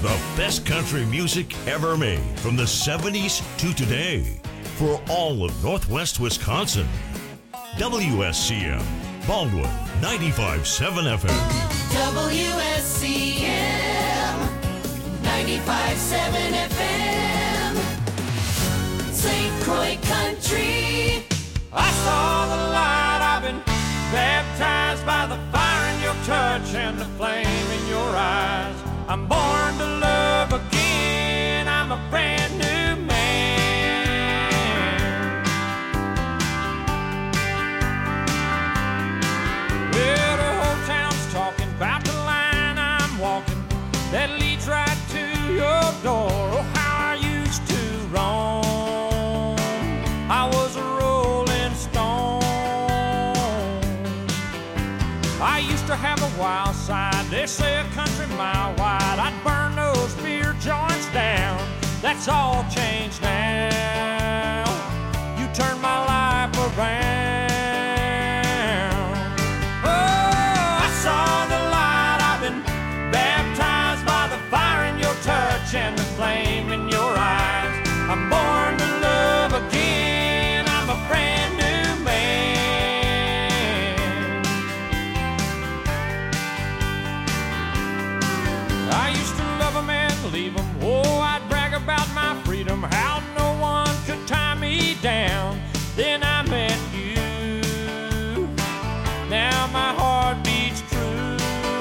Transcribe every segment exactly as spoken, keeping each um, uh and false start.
The best country music ever made from the seventies to today for all of Northwest Wisconsin. W S C M, Baldwin, ninety-five point seven F M. W S C M, ninety-five point seven F M. Saint Croix Country. I saw the light, I've been baptized by the fire in your touch and the flame in your eyes. I'm born to love again, I'm a brand new man. Well, the whole town's talking about the line I'm walking that leads right to your door. Oh, how I used to roam, I was a rolling stone. I used to have a wild side, they say a country mile wide. I'd burn those beer joints down, that's all changed now. You turned my life around. Oh, I saw the light, I've been baptized by the fire in your touch and the flame in your eyes. I'm born to love again, I'm a brand new man. I used to love them and leave them. Oh, I'd brag about my freedom, how no one could tie me down. Then I met you, now my heart beats true.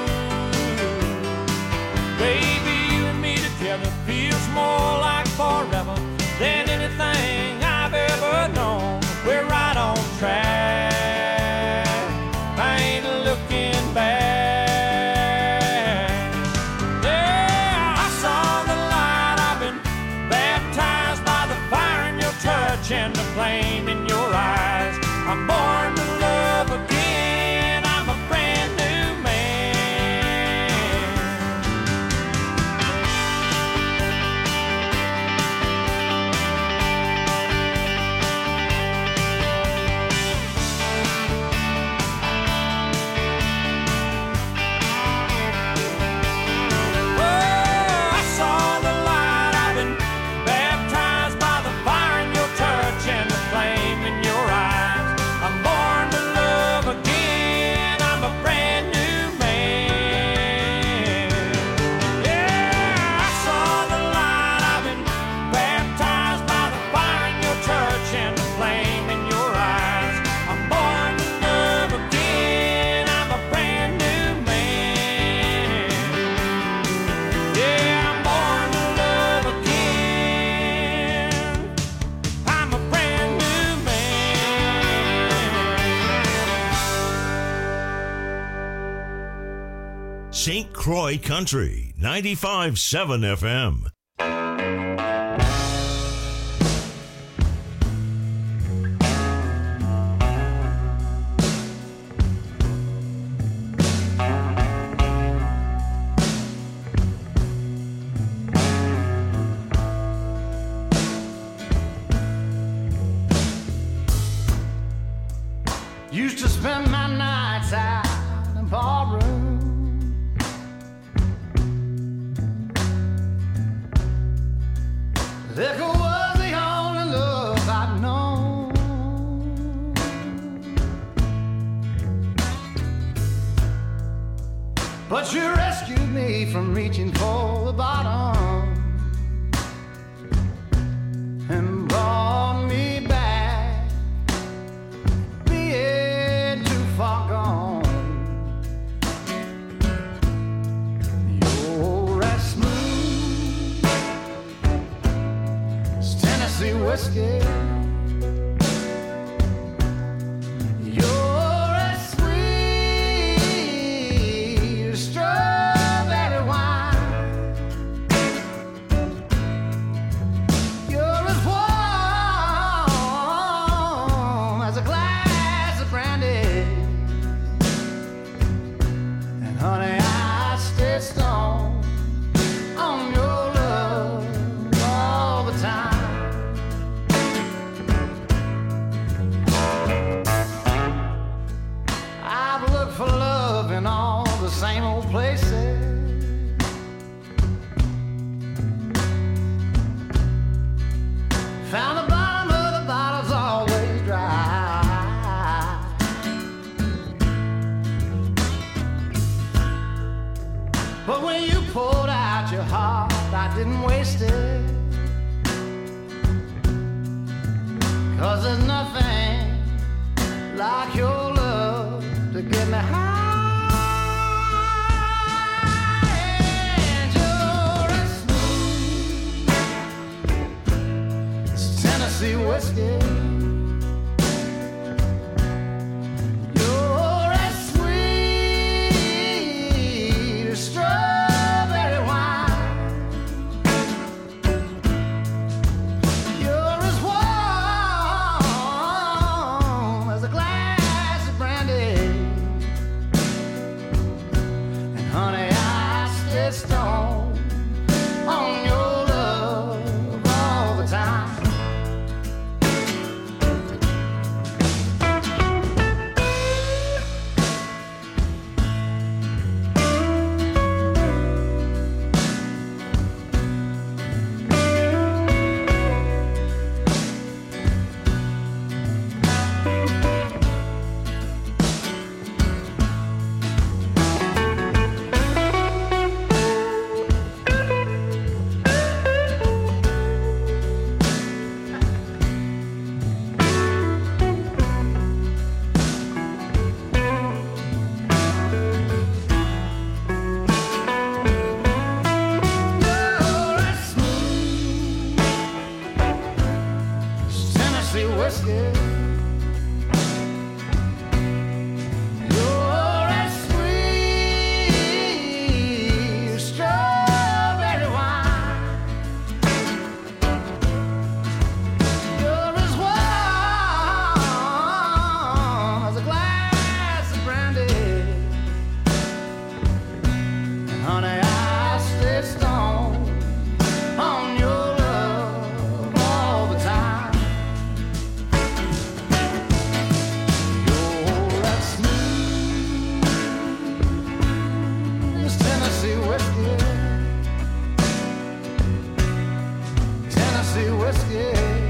Baby, you and me together feels more like forever than anything I've ever known. We're right on track, I ain't looking back. And the flame in your eyes. I'm born to love again, I'm a brand new man. Oh, I saw the light, I've been baptized by the fire in your touch and the flame in your eyes. I'm born to love again, I'm a brand new man. Yeah, I saw the light, I've been baptized by the fire in your touch and the flame in your eyes. I'm born to love again, I'm a brand new man. Yeah, I'm born to love again, I'm a brand new man. Saint Croix Country, ninety-five point seven F M. Used to spend my nights out in ballroom. Liquor was the only love I'd known. But you rescued me from reaching for the bottom and brought me back, being too far gone. You're as smooth as Tennessee whiskey. You're as sweet as strawberry wine. You're as warm as a glass of brandy. And honey, I stay strong on your love all the time. But when you poured out your heart, I didn't waste it. 'Cause there's nothing like your love to get me high. And you're as smooth as Tennessee whiskey. You're as sweet as strawberry wine. You're as warm as a glass of brandy. And honey, I stay stoned on your love all the time. You're as smooth as Tennessee whiskey. You're as sweet as strawberry wine. You're as warm as a glass of brandy. And honey, I stay stoned on your love all the time. You're as smooth as Tennessee whiskey. Tennessee whiskey.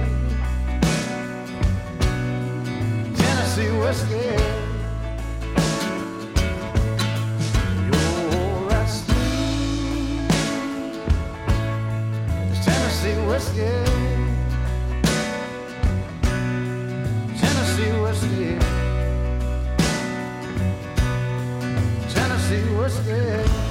Tennessee whiskey. You're as smooth as Tennessee whiskey. Tennessee whiskey. Tennessee whiskey.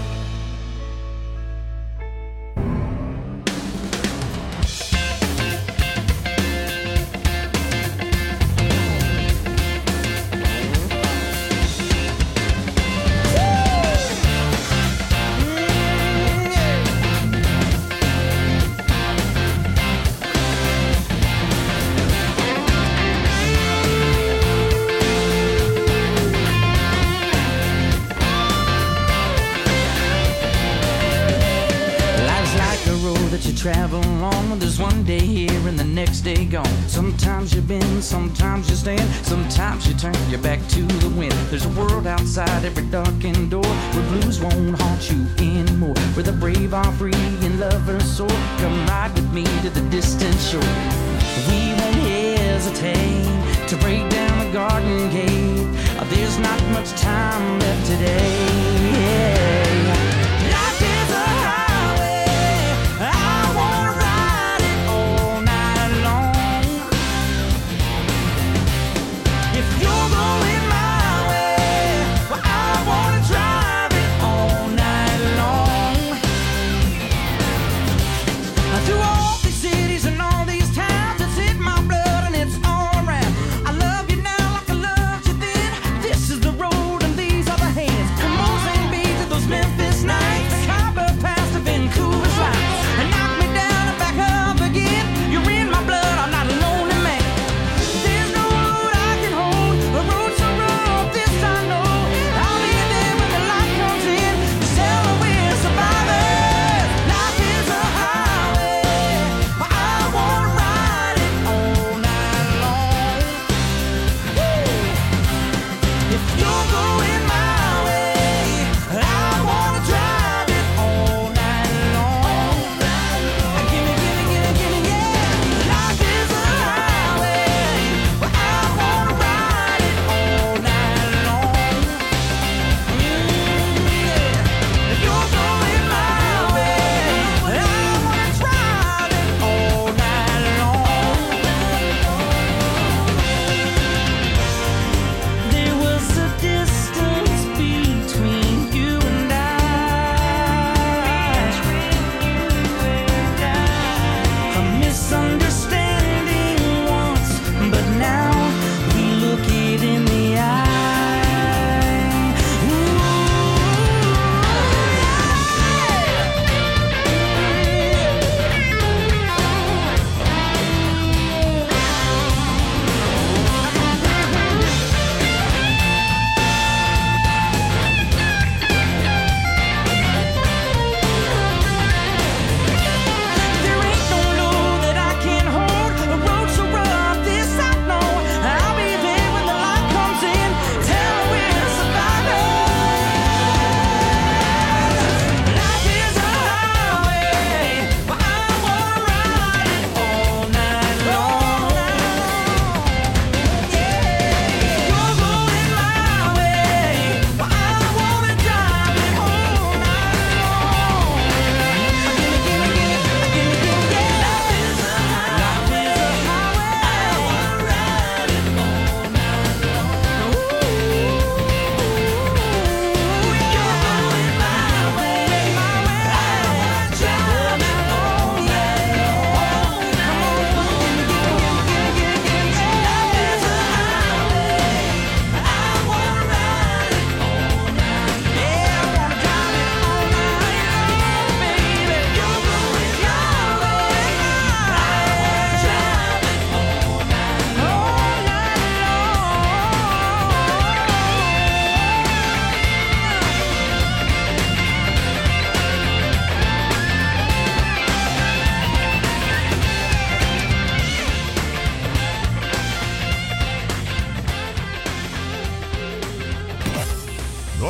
Life's like a road that you travel on. There's one day here and the next day gone. Sometimes you bend, sometimes you stand, sometimes you turn your back to the wind. There's a world outside every darkened door where blues won't haunt you anymore, where the brave are free and lovers soar. Come ride with me to the distant shore. We won't hesitate to break down the garden gate. Uh, There's not much time left today. Life is a highway. I wanna ride it all night long. If you're going my way, well, I wanna drive it all night long. Through all these cities and all these towns, it's in my blood and it's all around. I love you now like I loved you then. This is the road and these are the hands. Come on,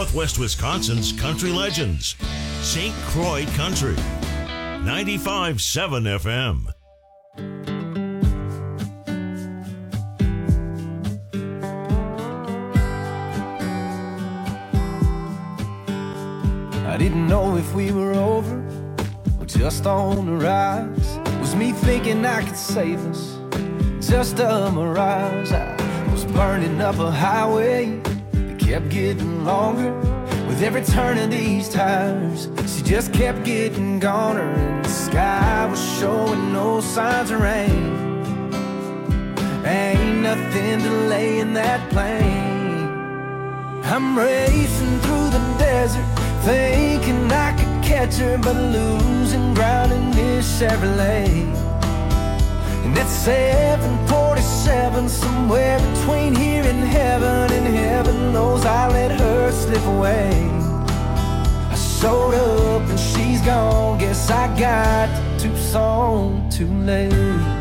Northwest Wisconsin's country legends. Saint Croix Country. ninety-five point seven F M. I didn't know if we were over or just on the rise. Was me thinking I could save us? Just a mirage. I was burning up a highway that kept getting longer with every turn of these tires. She just kept getting goner, and the sky was showing no signs of rain. Ain't nothing delaying that plane. I'm racing through the desert, thinking I could catch her, but losing ground in this Chevrolet. And at seven forty-seven, somewhere between here and heaven, and heaven knows I let her slip away. I showed up and she's gone, guess I got to Tucson too late.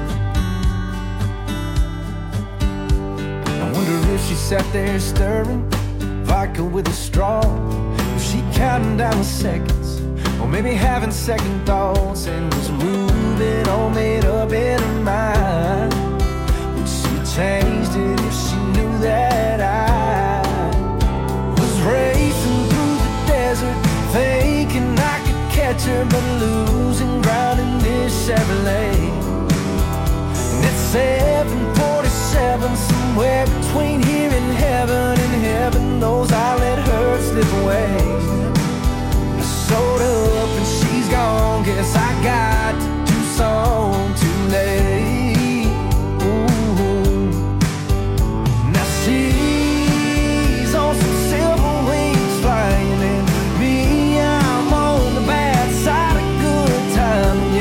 I wonder if she sat there stirring vodka with a straw, if she counting down the seconds, or maybe having second thoughts, and was moving all made up in her mind. Would she have changed it if she knew that I was racing through the desert, thinking I could catch her, but losing ground in this Chevrolet. And at seven forty-seven, somewhere between here and heaven, and heaven knows I let her slip away. Showed up and she's gone, guess I got to Tucson too late. Ooh. Now she's on some silver wings flying, and me, I'm on the bad side of good time,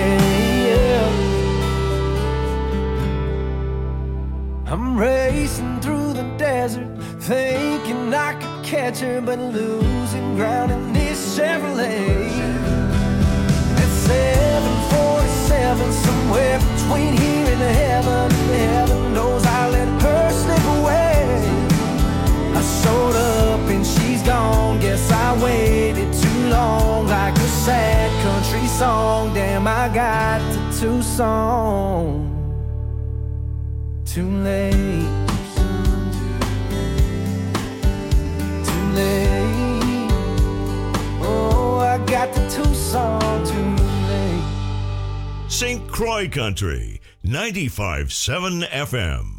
yeah, yeah. I'm racing through the desert, thinking I could catch her, but losing ground in this Chevrolet. At seven forty-seven, somewhere between here and heaven, heaven knows I let her slip away. I showed up and she's gone, guess I waited too long, like a sad country song. Damn, I got to Tucson too late. Oh, I got the Tucson too late. Saint Croix Country, ninety-five point seven F M.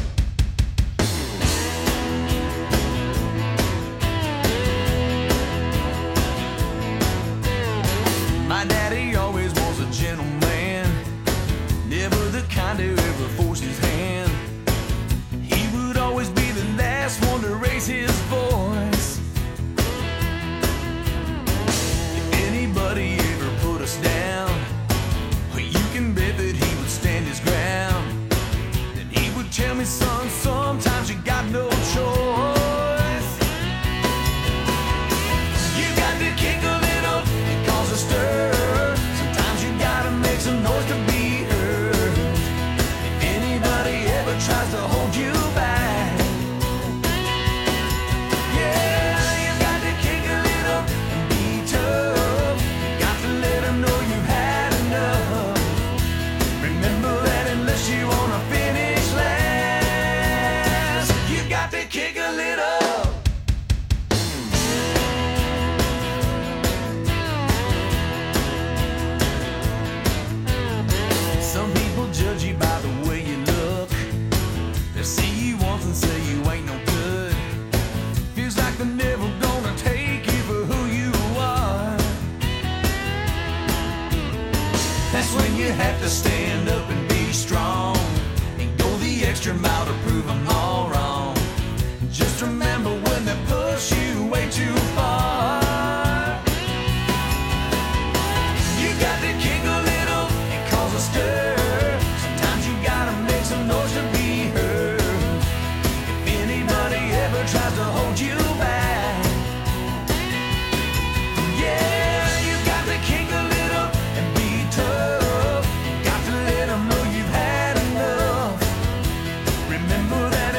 My daddy always was a gentleman, never the kind to ever force his hand. He would always be the last one to raise his voice. If anybody ever put us down, well, you can bet that he would stand his ground. Then he would tell me, son, sometimes you got no choice. You got to kick a little and cause a stir. Sometimes you gotta make some noise to be heard. If anybody ever tries to hold you back, you have to stand up and be strong and go the extra mile to prove them all wrong. Just remember when they push you way too far, you got to kick a little and cause a stir. Sometimes you gotta make some noise to be heard. If anybody ever tries to hold you back, yeah, you got to kick a little and be tough. Got to let them know you've had enough. Remember that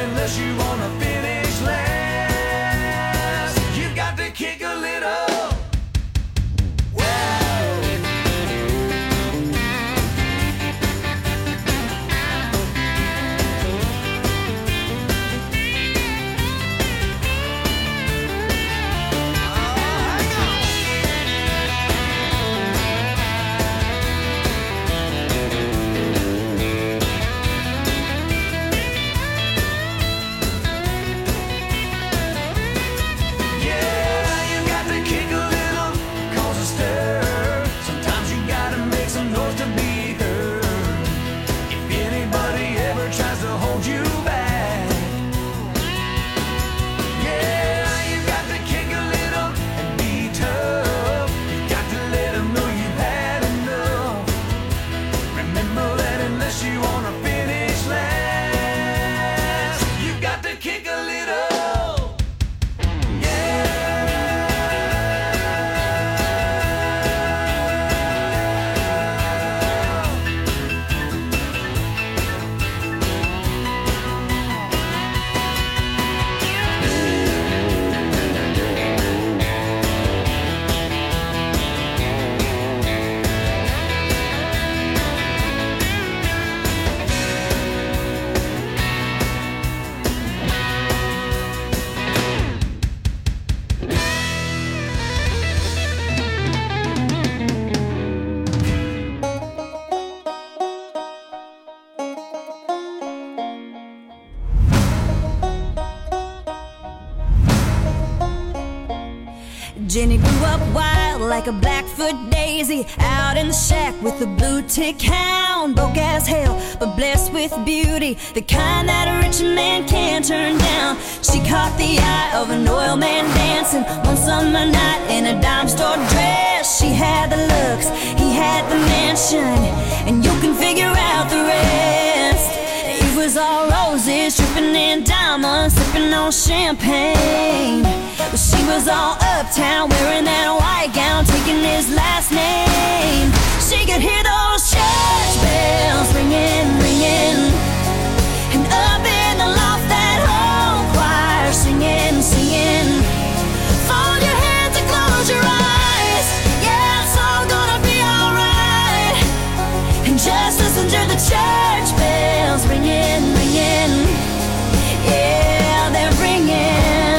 Jenny grew up wild like a Blackfoot daisy, out in the shack with a blue tick hound. Broke as hell, but blessed with beauty, the kind that a rich man can't turn down. She caught the eye of an oil man dancing one summer night in a dime store dress. She had the looks, he had the mansion, and you can figure out the rest. It was all roses, dripping in diamonds, sipping on champagne. But she was all uptown, wearing that white gown, taking his last name. She could hear those church bells ringing, ringing, and up in the loft that whole choir singing, singing. Fold your hands and close your eyes, yeah, it's all gonna be alright. And just listen to the church bells ringing, ringing, yeah, they're ringing.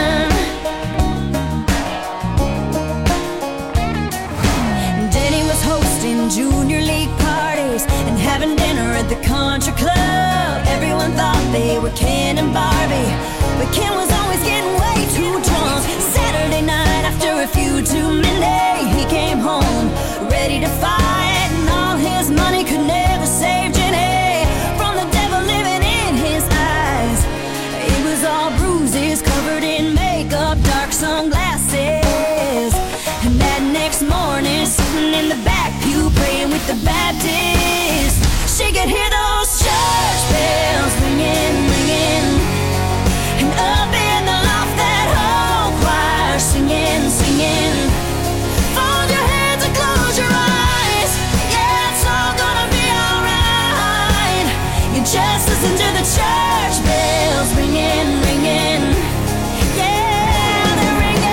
Junior league parties and having dinner at the country club. Everyone thought they were Ken and Barbie, but Ken was always getting way too drunk. Saturday night after a few too many, he came home ready to fight, and all his money could never save Jenny from the devil living in his eyes. It was all bruises, covered in makeup, dark sunglasses. And that next morning, sitting in the back pew praying with the Baptists, she could hear those church bells ringing, ringing, and up in the loft that whole choir singing, singing. Fold your hands and close your eyes, yeah, it's all gonna be alright. You just listen to the church bells ringing, ringing, yeah, they're ringing.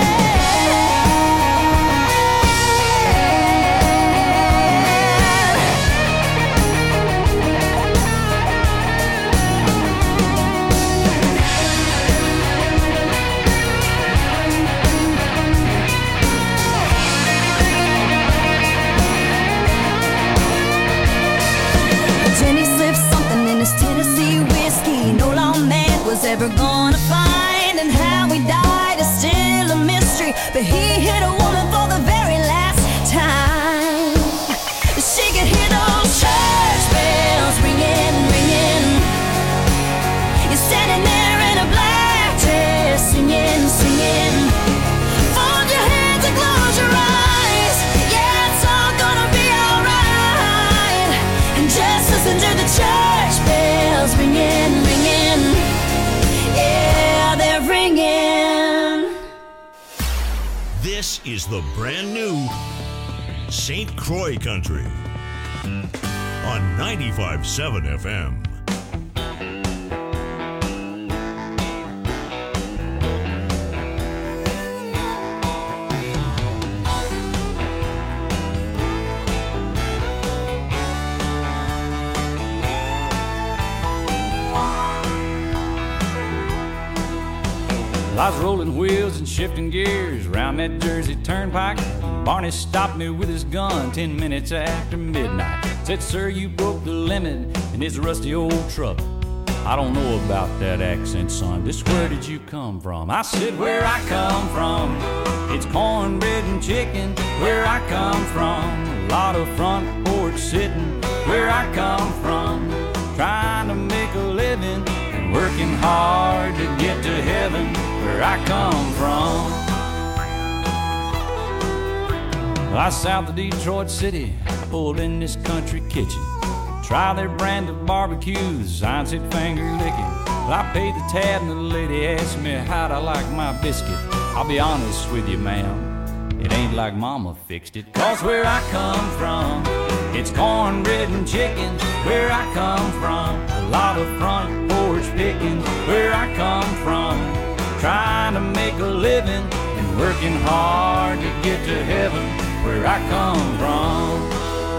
Was ever gonna find, and how he died is still a mystery, but he hit a woman for the very last time. She could hear those church bells ringing, ringing. You're standing there in a black dress, singing, singing. Fold your hands and close your eyes, yeah, it's all gonna be alright. And just listen to the church bells ringing, ringing. Yeah, they're ringing. This is the brand new Saint Croix Country on ninety-five point seven F M. I was rolling wheels and shifting gears around that Jersey turnpike. Barney stopped me with his gun ten minutes after midnight. Said, sir, you broke the limit in this rusty old truck. I don't know about that accent, son. Just where did you come from? I said, where I come from, it's cornbread and chicken. Where I come from, a lot of front porch sitting. Where I come from, trying to make a living and working hard to get to heaven. Where I come from, I south of Detroit City, pulled in this country kitchen. Try their brand of barbecues, sign said finger licking. Well, I paid the tab and the lady asked me how'd I like my biscuit. I'll be honest with you, ma'am, it ain't like mama fixed it. Cause where I come from, it's cornbread and chicken. Where I come from, a lot of front porch picking. Where I come from, trying to make a living and working hard to get to heaven. Where I come from.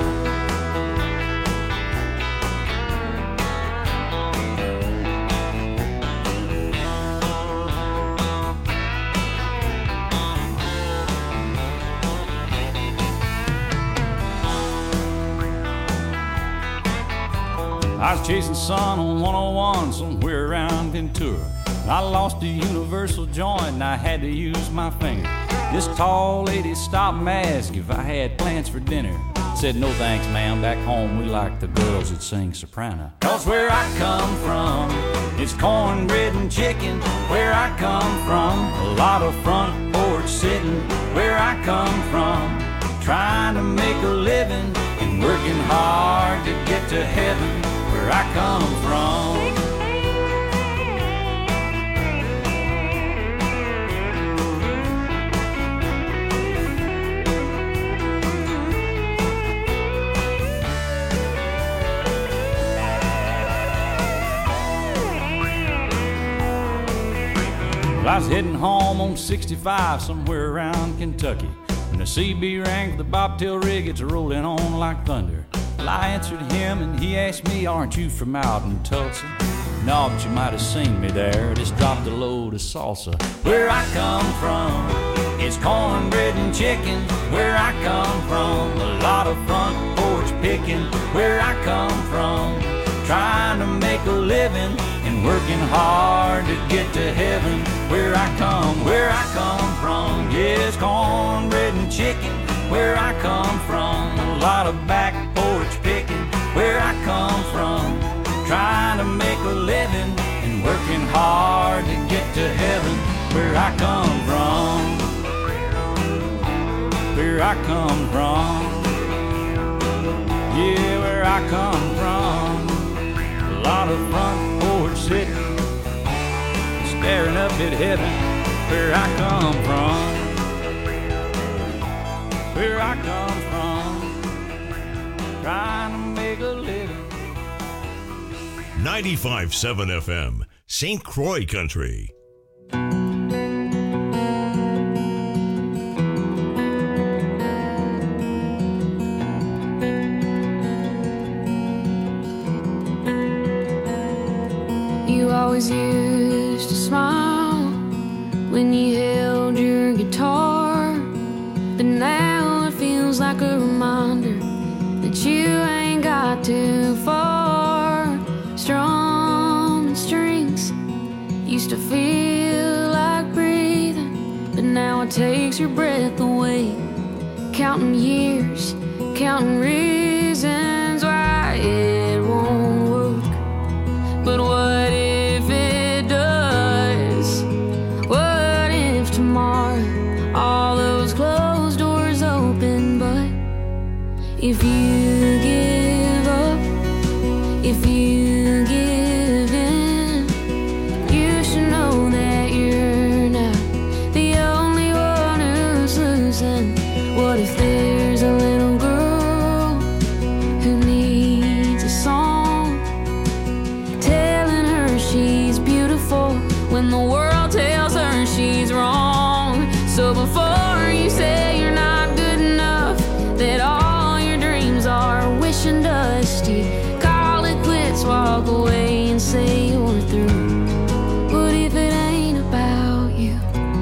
I was chasing sun on one oh one somewhere around Ventura. I lost a universal joint and I had to use my finger. This tall lady stopped and asked if I had plans for dinner. Said, no thanks, ma'am, back home we like the girls that sing soprano. Cause where I come from, it's cornbread and chicken. Where I come from, a lot of front porch sitting. Where I come from, trying to make a living and working hard to get to heaven. Where I come from. I was heading home on sixty-five somewhere around Kentucky when the C B rang for the bobtail rig. It's rolling on like thunder. Well, I answered him and he asked me, aren't you from out in Tulsa? No, but you might have seen me there. Just dropped a load of salsa. Where I come from, it's cornbread and chicken. Where I come from, a lot of front porch picking. Where I come from, trying to make a living and working hard to get to heaven. Where I come, where I come from, yes, cornbread and chicken. Where I come from, a lot of back porch picking. Where I come from, trying to make a living and working hard to get to heaven. Where I come from, where I come from, yeah, where I come from. A lot of front porch sitting, staring up at heaven. Where I come from, where I come from, trying to make a living. ninety-five point seven F M, Saint Croix Country. You always used to smile when you held your guitar, but now it feels like a reminder that you ain't got too far. Strumming strings used to feel like breathing, but now it takes your breath away. Counting years, counting reasons why it won't work. But what if it does? What if tomorrow all those closed doors open? But if you give up, if you give in, you should know that you're not the only one who's losing. What if there's a little girl who needs a song telling her she's beautiful when the world tells her she's wrong? So before you say you're not good enough, that all your dreams are wishing dusty, call it quits, walk away and say you're through. What if it ain't about you?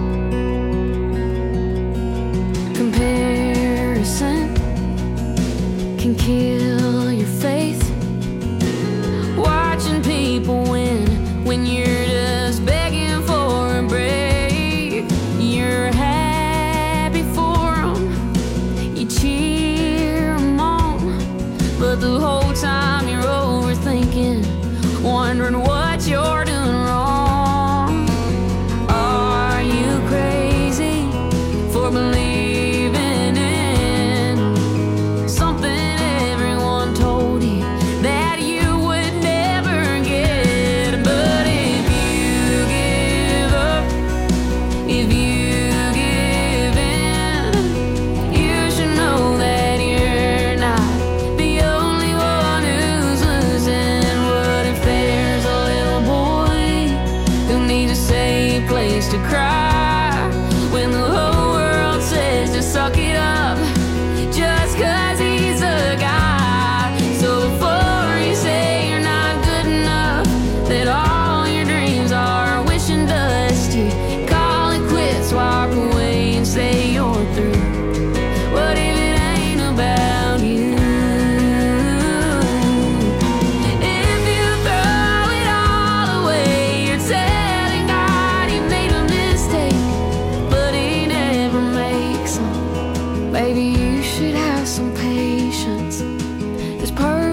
Comparison can kill your faith. Watching people win when you're just begging for a break. You're happy for them, you cheer them on, but the whole time you're overthinking, wondering what you're doing wrong. Are you crazy for believing in something everyone told you that you would never get? But if you give up, if you give in, you should know that you're not the only one who's losing. What if there's a little boy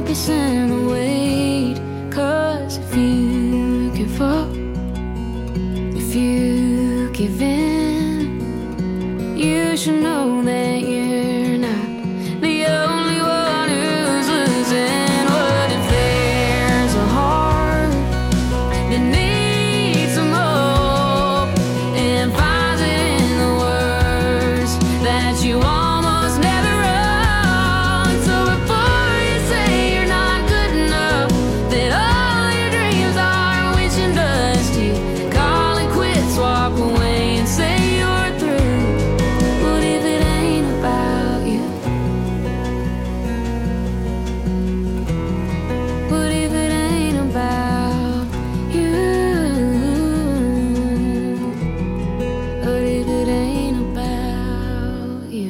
focus and the weight. Cause if you can fall, if you give in, you should know that you're not the only one who's losing. What if there's a heart that needs some hope and finds it in the words that you almost never wrote? So before you say you're not good enough, that all your dreams are wishing dust, you call it quits, walk away and say you're through. What if it ain't about you? What if it ain't about you? What if it ain't about you?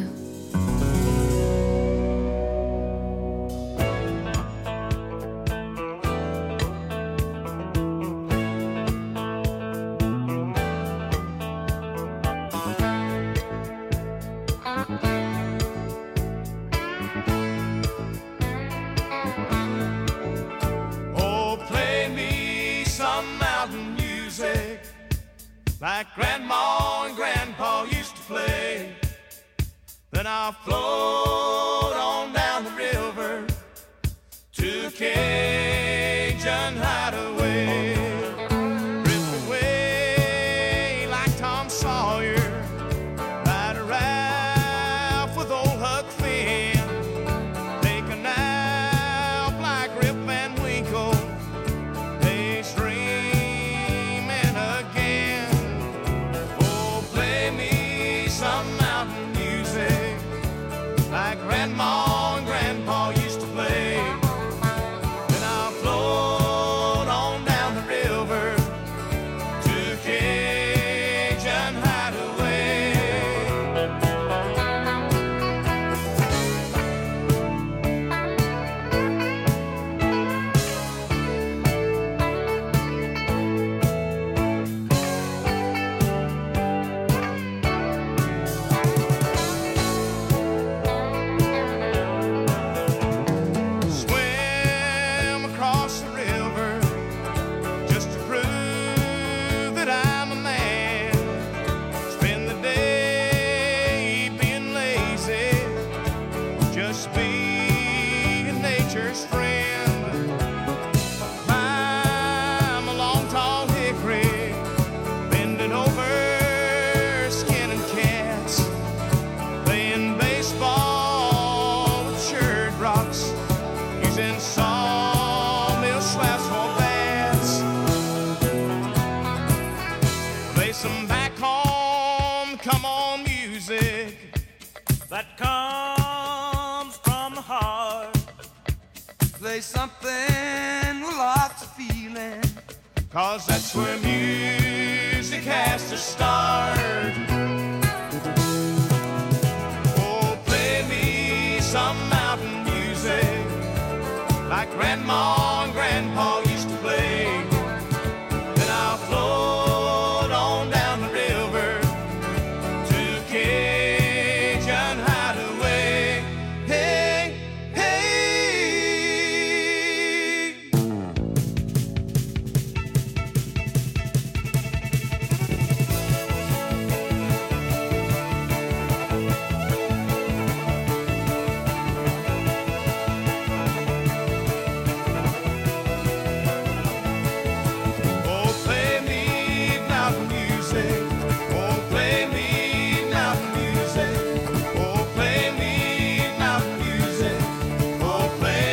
Oh, play me some mountain music like Grandma and Grandpa used to play. Then I'll float on down the river to a Cajun hideaway. Drift away like Tom Sawyer, ride a raft with old Huck Finn. Take a nap like Rip Van Winkle, daydreaming again. Oh, play me some mountain music like Grandma and Grandpa used to play. Then I'll float on down the river to a Cajun hideaway. Swim across the river just to prove that I'm a man. Spend the day being lazy, just being nature's friend. Climb a long tall hickory, bending over, skinning cats, playing baseball with shirt rocks, using sawmill slabs for bats. Play some back home, come on music that comes from the heart. Play something with lots of feeling, cause that's where music has to start. Oh, play me some mountain music like Grandma and Grandpa used to play. Then I'll float on down the river to a Cajun hideaway. Hey, hey. Oh, play me mountain music. Oh, play me mountain music. Oh, play me mountain music. Oh, play.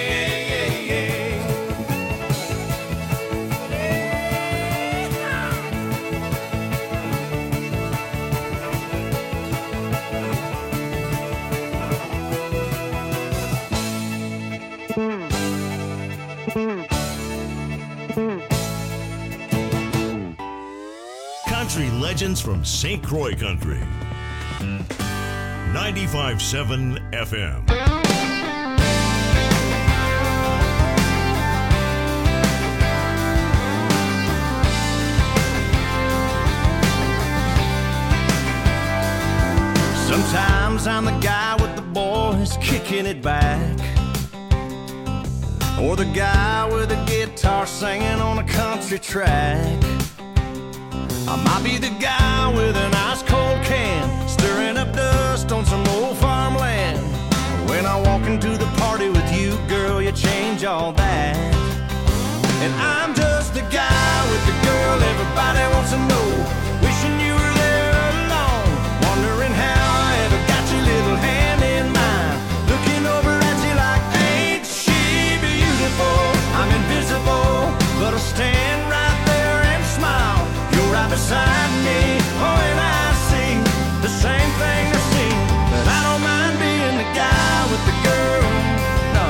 Country legends from Saint Croix Country. ninety-five point seven F M. Sometimes I'm the guy with the boys kicking it back. or the guy with a guitar singing on a country track. I might be the guy with an ice cold can, stirring up dust on some old farmland. When I walk into the party with you, girl, you change all that. And I'm just the guy with the girl everybody wants to know, wishing you were there alone, wondering how I ever got your little hand in mine, looking over at you like, ain't she beautiful? I'm invisible, but I'll stand right there and smile. You're right beside me, oh, and I see the same thing they're seeing, but I don't mind being the guy with the girl, no.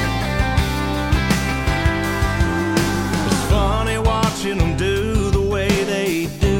It's funny watching them do the way they do.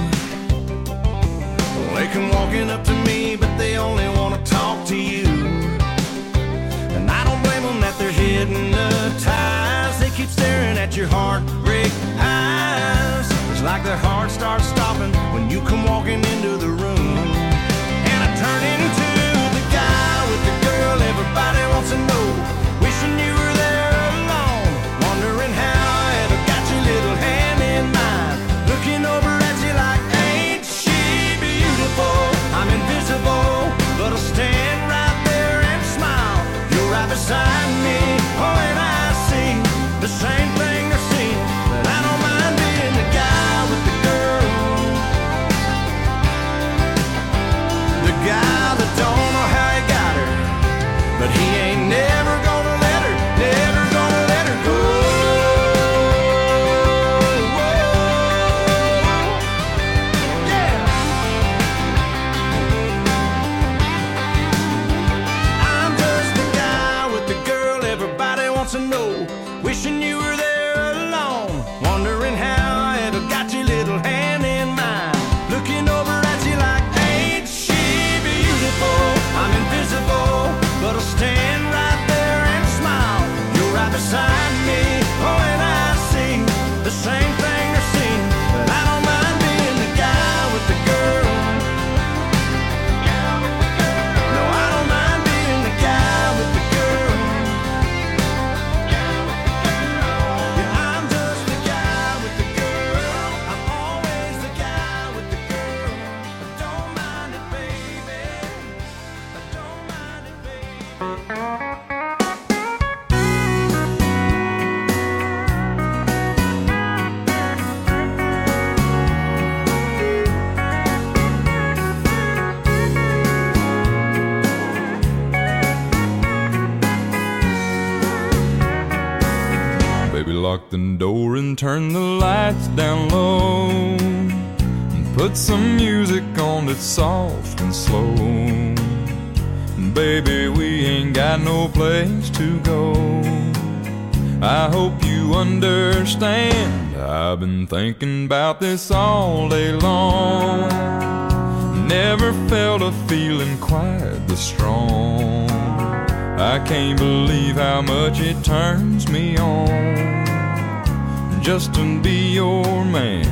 They come walking up to me, but they only want to talk to you. And I don't blame them that they're hypnotized. They keep staring at your heartbreak eyes. It's like their heart starts stopping when you come walking into the room. And I turn into the guy with the girl everybody wants to know, wishing you were there alone, wondering how I ever got your little hand in mine, looking over at you like, ain't she beautiful? I'm invisible, but I'll stand right there and smile. You're right beside me, oh, and I see the same thing they're seeing, but I don't mind being the guy with the girl, the guy that don't know how he got her, but he ain't never gonna let her, never gonna let her go. Yeah. I'm just the guy with the girl everybody wants to know, wishing you were there alone, wondering how I ever got your little hand in mine, looking over at you like, ain't she beautiful? I'm invisible, but I'll stand right there and smile. You're right beside me, oh, and I see the same thing they're seeing, but I don't mind being the guy with the girl. No, I don't mind being the guy with the girl. Yeah, I'm just the guy with the girl. I'm always the guy with the girl. I don't mind it, baby. I don't mind it, baby. Baby, lock the door and turn the lights down low, and put some music on that's soft and slow. Baby, we ain't got no place to go. I hope you understand, I've been thinking about this all day long. Never felt a feeling quite this strong. I can't believe how much it turns me on just to be your man.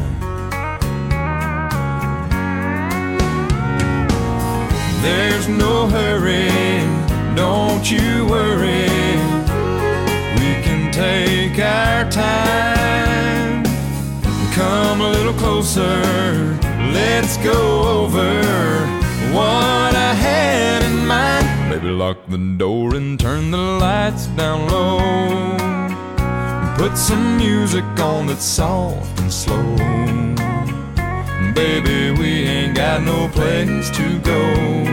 There's no hurry, don't you worry. We can take our time. Come a little closer, let's go over what I had in mind. Baby, lock the door and turn the lights down low, and put some music on that's soft and slow. Baby, we ain't got no place to go.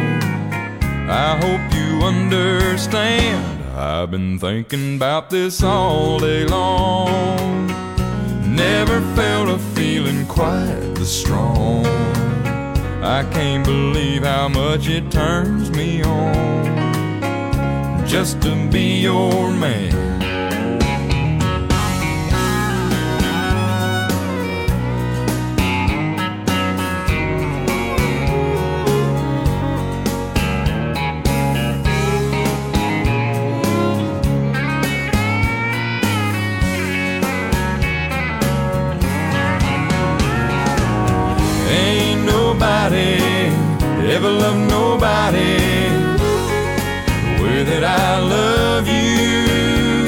I hope you understand, I've been thinking about this all day long. Never felt a feeling quite this strong. I can't believe how much it turns me on just to be your man. Ever love nobody the way that I love you.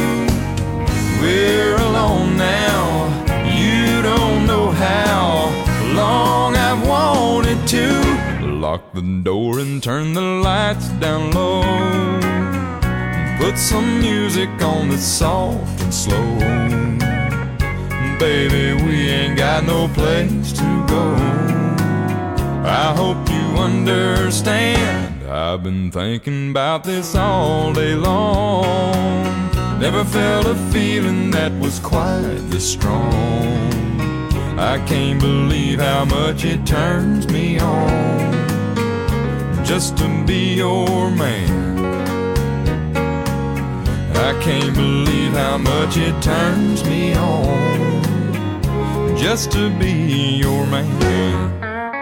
the door and turn the lights down low. Put some music on that's soft and slow. Baby, we ain't got no place to go. I hope you understand. I've been thinking about this all day long. Never felt a feeling that was quite this strong. I can't believe how much it turns me on just to be your man. I can't believe how much it turns me on just to be your man.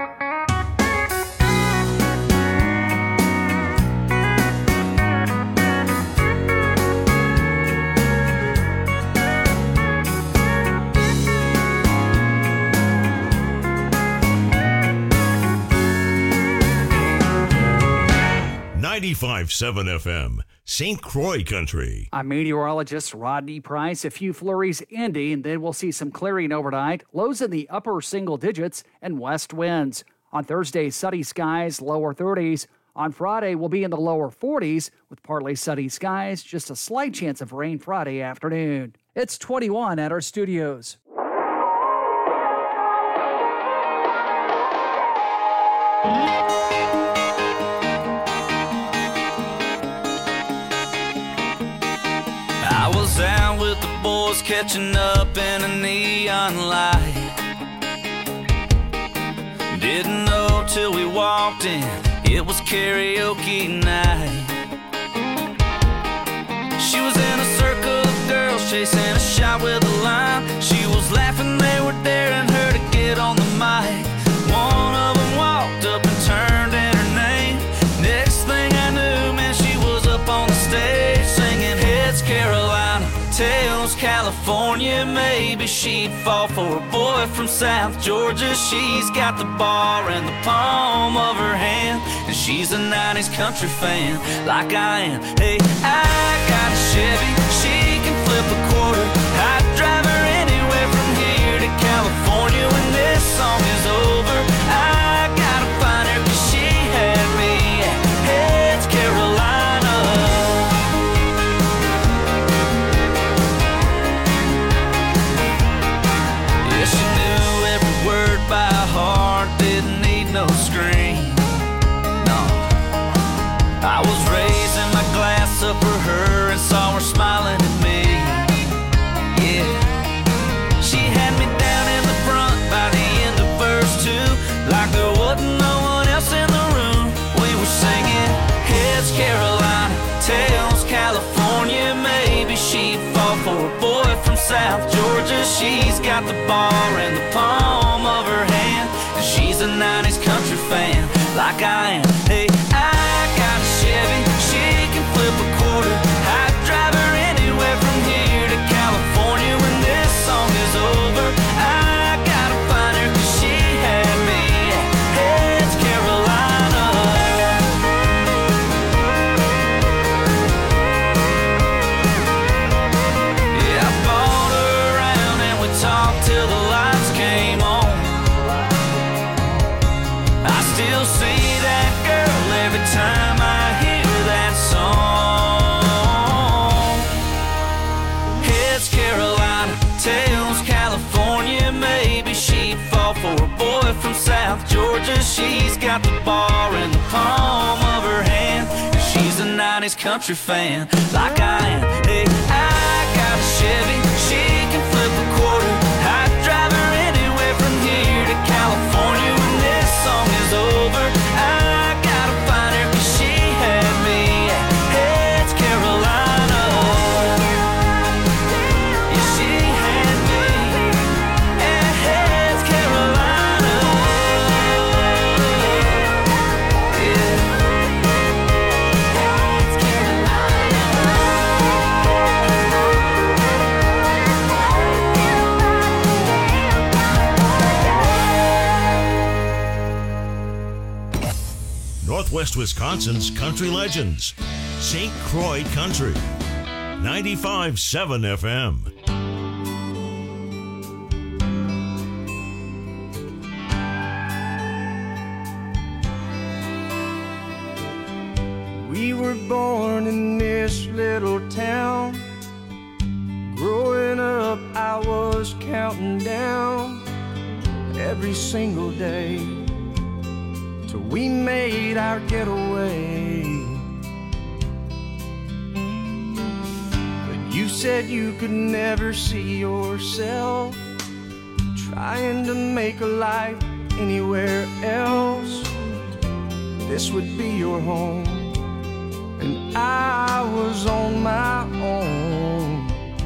ninety-five point seven F M, Saint Croix Country. I'm meteorologist Rodney Price. A few flurries ending, and then we'll see some clearing overnight. Lows in the upper single digits and west winds. On Thursday, sunny skies, lower thirties. On Friday, we'll be in the lower forties with partly sunny skies. Just a slight chance of rain Friday afternoon. It's twenty-one at our studios. I was out with the boys catching up in a neon light. Didn't know till we walked in, it was karaoke night. She was in a circle of girls chasing a shot with a line. She was laughing, they were daring her to get on the mic. One of them walked up and turned in her name. Next thing I knew, man, she was up on the stage singing Heads Carolina, Tails California. Maybe she'd fall for a boy from South Georgia. She's got the bar in the palm of her hand, and she's a nineties country fan like I am. Hey, I got a Chevy, she can flip a quarter. I'd drive her anywhere from here to California. When this song is over, I gotta find her, 'cause she had me at Heads Carolina. Yeah, she knew every word by heart, didn't need no screen. No, I was raising my glass up for her and saw her smiling at me. Yeah, she had me down in the front by the end of verse two, like there wasn't no one else in the room. We were singing Heads Carolina, Tails California. Maybe she'd fall for a boy from South Georgia. She's got the bar in the palm of her hand, and she's a nineties country fan like I am. Hey, I got a Chevy, she can flip a quarter. I'd drive her anywhere from here to California. When this song is over, I gotta find her, 'cause she had me at Heads Carolina. Yeah, I bought her around and we talked till the lights came on. I still see that girl every time I hear that song. Heads Carolina, Tails California. Maybe she'd fall for a boy from South Georgia. She's got the bar in the palm of her hand, and she's a nineties country fan like I am. Hey, I got a Chevy, she can flip a quarter. I'd drive her anywhere from here to California. When this song is over, I gotta find her, 'cause she had me at Heads Carolina. Yeah, she had me at Heads Carolina. Yeah. Heads Carolina. Northwest Wisconsin's country legends, Saint Croix Country, ninety-five point seven F M. were born in this little town. Growing up, I was counting down every single day till we made our getaway. But you said you could never see yourself trying to make a life anywhere else. This would be your home, and I was on my own.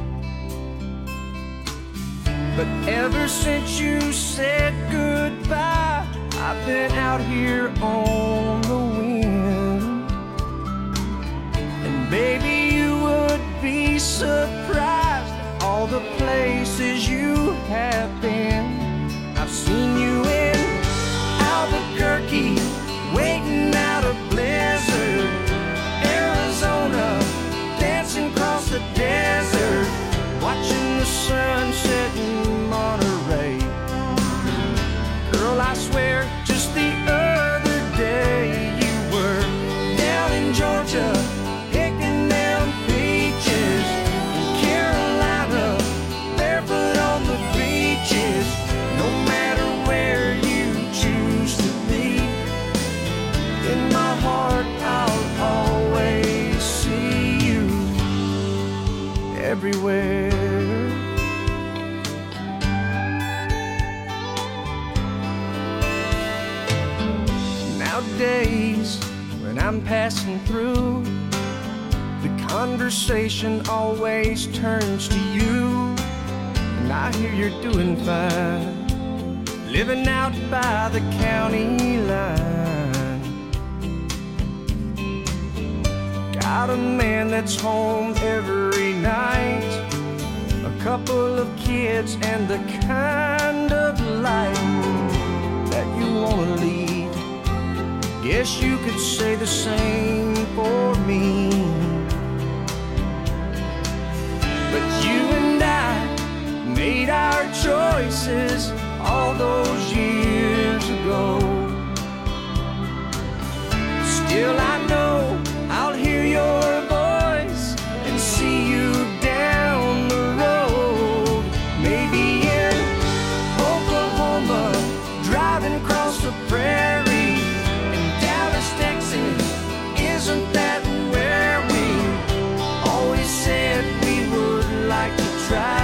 But ever since you said goodbye, I've been out here on the wind. And baby, you would be surprised at all the places you have been. I've seen you in Albuquerque, waiting out a blizzard, Arizona, dancing across the desert, watching the sun set in Monterey. Girl, I swear, just the other day you were down in Georgia, picking them peaches, in Carolina, barefoot on the beaches. No matter where you choose to be, in my heart I'll always see you everywhere. Nowadays, when I'm passing through, the conversation always turns to you. And I hear you're doing fine, living out by the county line. Got a man that's home every night, a couple of kids, and the kind of life that you wanna lead. Guess you could say the same for me. But you and I made our choices all those years ago. Still I know I'll hear your voice and see you down the road. Maybe in Oklahoma, driving across the prairie. Texas, isn't that where we always said we would like to try?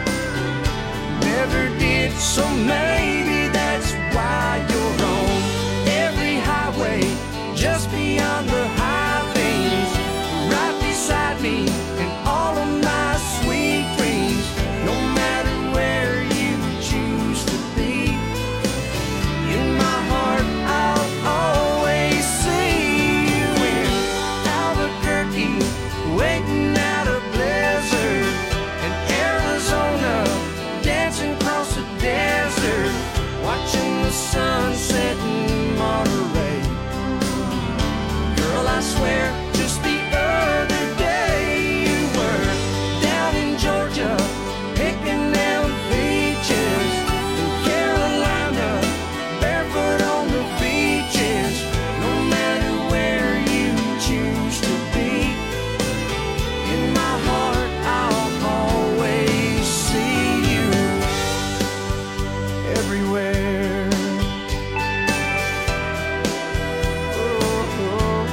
Never did, so maybe that's why you're on every highway, just beyond the high things, right beside me in all of my sweet dreams. No matter where you choose to be, in my heart I'll always waiting out a blizzard, in Arizona, dancing across the desert, watching the sun set in Monterey. Girl, I swear, just the other day you were down in Georgia, picking them peaches, in Carolina, barefoot on the beaches. No matter where you choose to be, in my heart I'll always see you everywhere. Oh, oh,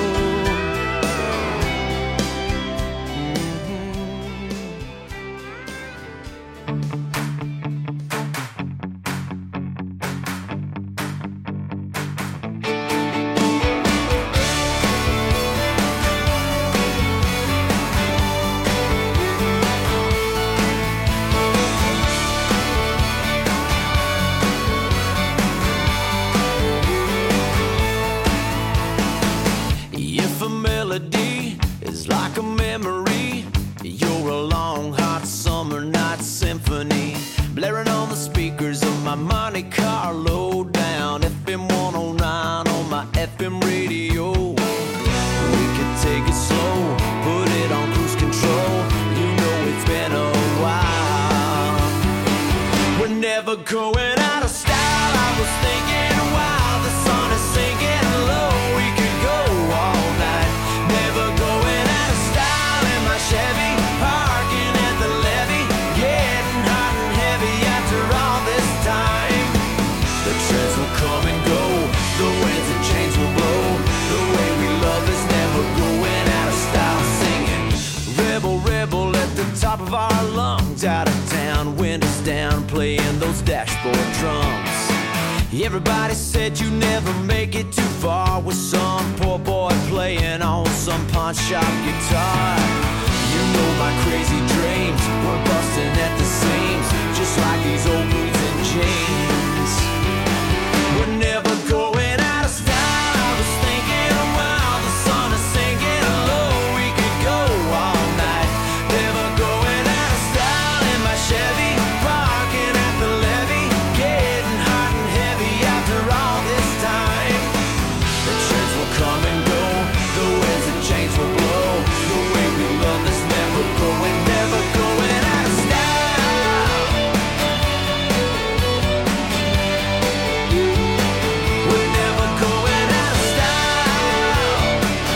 If a melody is like a memory, you're a long, hot summer night symphony, blaring on the speakers of my Monte Carlo down F M one oh nine on my F M radio. We could take it slow, put it on cruise control. You know it's been a while. We're never going out of style. I was thinking while the sun is sinking low, we could go all night. the top of our lungs, out of town, windows down, playing those dashboard drums. Everybody said you never make it too far with some poor boy playing on some pawn shop guitar. You know my crazy dreams were busting at the seams, just like these old boots and jeans. We're never going out of style. I was thinking, wow, the sun is sinking low, we could go all night. Never going out of style in my Chevy, parking at the levee, getting hot and heavy after all this time. The trains will come and go, the winds and chains will blow. The way we love this never going, never going out of style. We're never going out of style.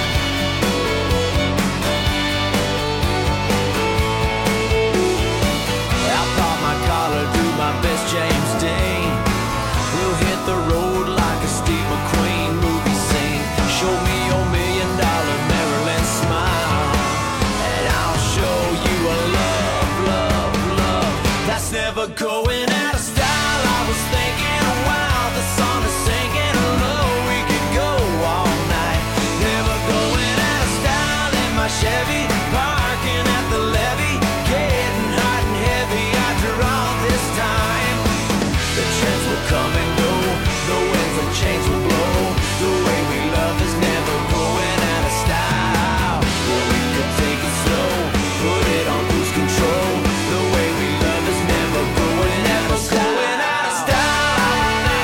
I'll pop my collar, do my best James Dean. We'll hit the road like a Steve McQueen movie scene. Show me your million dollar Maryland smile, and I'll show you a love, love, love that's never going out of style. I was thinking, wow, the sun is sinking low, we could go all night. Never going out of style in my Chevy, parking at the levee, getting hot and heavy after all this time. The trends will come and go, the winds and chains will blow. The way we love is never going out of style. Well, we could take it slow, put it on cruise control. The way we love is never going, never going out of style.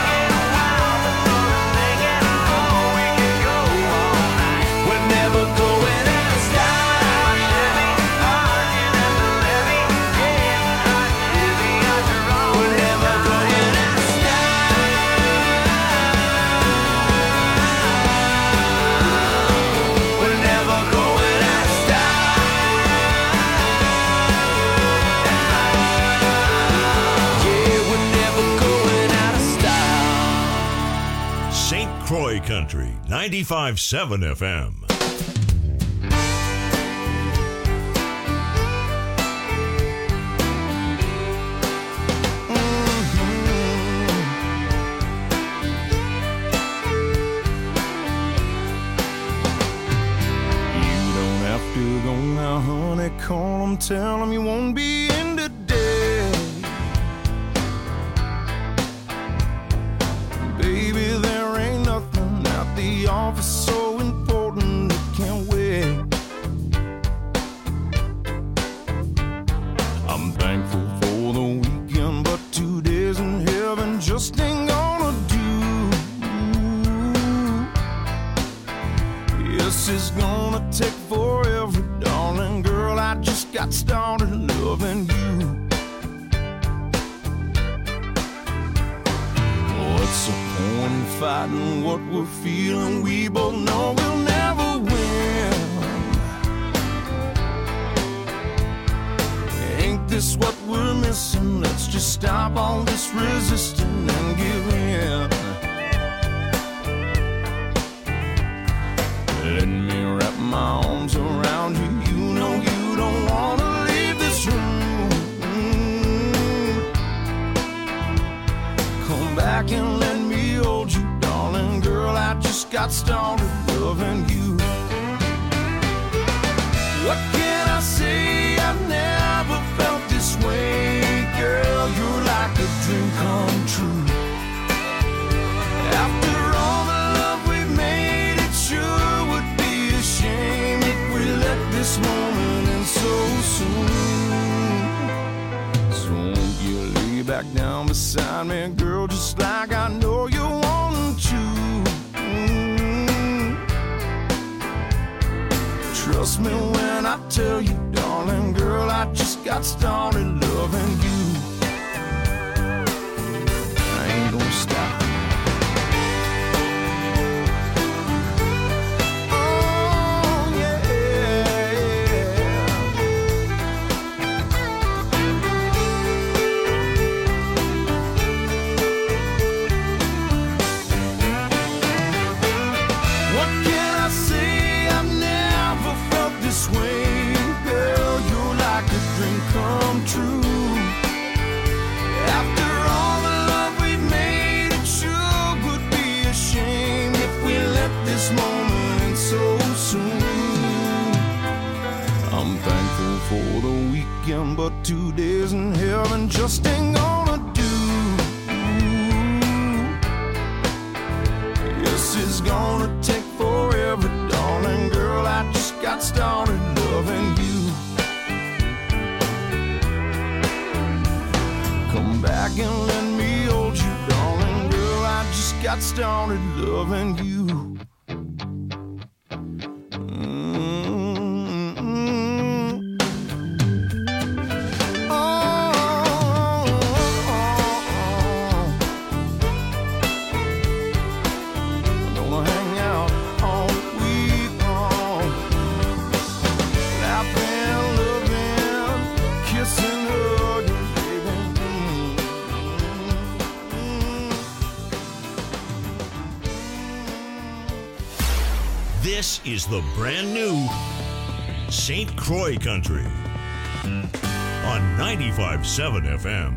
We could go all night. We're never going out of style. Parking at the levee, getting hot and heavy after all. We're never going out of style. We're never going out of style. Yeah, we're never going out of style. Saint Croix Country, ninety-five point seven F M. You don't have to go now, honey. Call them, tell them you won't be in today. Baby, there ain't nothing at the office so important it can't wait. I'm thankful for the weekend, but two days in heaven just ain't gonna do. Yes, it's gonna take forever, darling girl. I just got started loving you. What's the point in fighting what we're feeling? We both know we'll never win. Ain't this what we're missing? Let's just stop all this resisting and give in. Let me wrap my arms around you. You know you don't wanna leave this room. Come back and let me hold you, darling girl. I just got started loving you. What can I say? I've never felt this way, girl. You're like a dream come true. After all the love we've made, it sure would be a shame if we let this moment end so soon. So won't you lay back down beside me, girl, just like I know you want to. Mm. Trust me when I tell you, darling girl, I just got started loving you. I ain't gonna stop. come true. After all the love we made, it sure would be a shame if we let this moment end so soon. I'm thankful for the weekend, but two days in heaven just ain't gonna do. Yes, it's gonna take forever, darling girl. I just got started loving you. Come back and let me hold you, darling girl. I just got started loving you. This is the brand new Saint Croix Country on ninety-five point seven F M.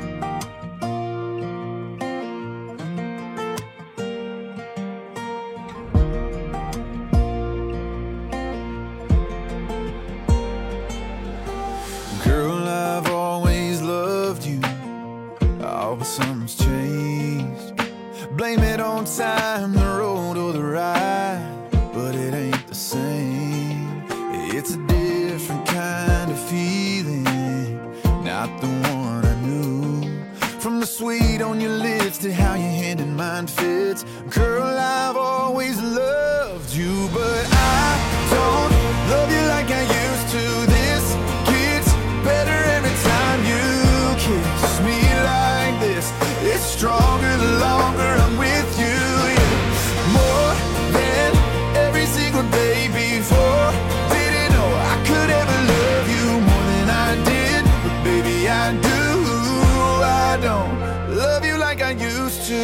Girl, I've always loved you. Oh, but something's changed. Blame it on time, the road, or the ride. But it ain't the same. It's a different kind of feeling, not the one I knew. From the sweet on your lips to how your hand in mine fits. Girl, I've always loved you, but I don't love you like I used to. This gets better every time you kiss me like this. It's stronger the longer I'm with you. Yeah. More than every single day before. Didn't know I could ever love you more than I did, but baby I do. I don't love you like I used to.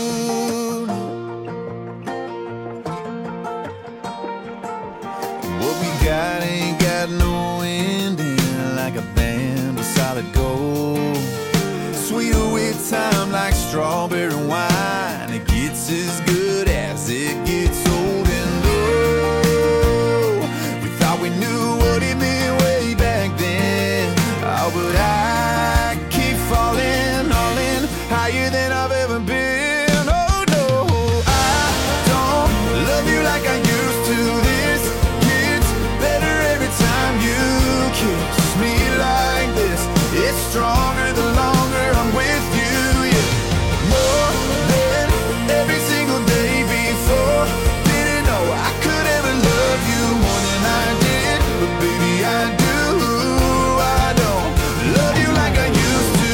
What we got ain't got no ending, like a band of solid gold. Sweeter with time like strawberry wine. It gets as good as it gets old. And oh, we thought we knew what it meant way back then. Oh, but I keep falling, all in, higher than I've ever been. Oh no, I don't love you like I used to. This gets better every time you kiss me like this. It's stronger the longer I'm with you. Yeah. More than every single day before. Didn't know I could ever love you more than I did, but baby I do. I don't love you like I used to.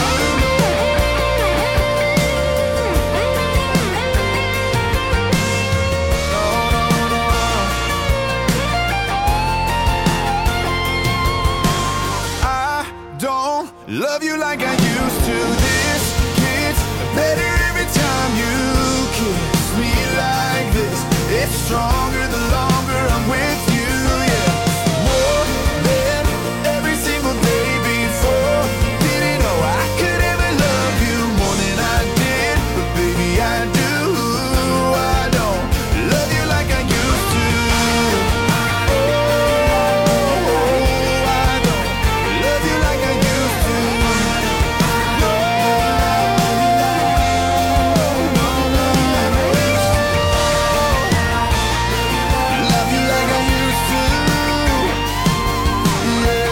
No, no, no. I don't love you like I used to. This gets better every time you kiss me like this. It's stronger the longer I'm with you. Yeah. More than every single day before. Didn't know I could ever love you more than I did, but baby I do. I don't love you like I used to. Oh, I don't love you like I used to. No, no, no, love you like I used to. Yeah.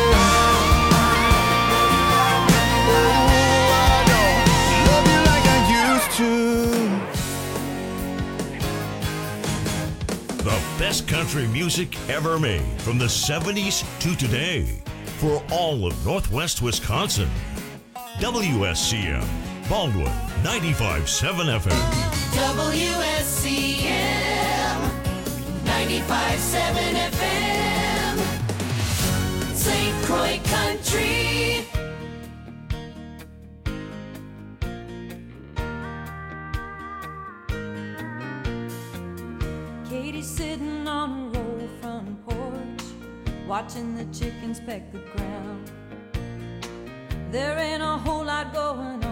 Oh, I don't love you like I used to. The best country music ever made from the seventies to today for all of Northwest Wisconsin. W S C M, Baldwin, ninety-five point seven F M. W S C M ninety-five point seven F M. Saint Croix Country. Katie's sitting on her old front porch, watching the chickens peck the ground. there ain't a whole lot going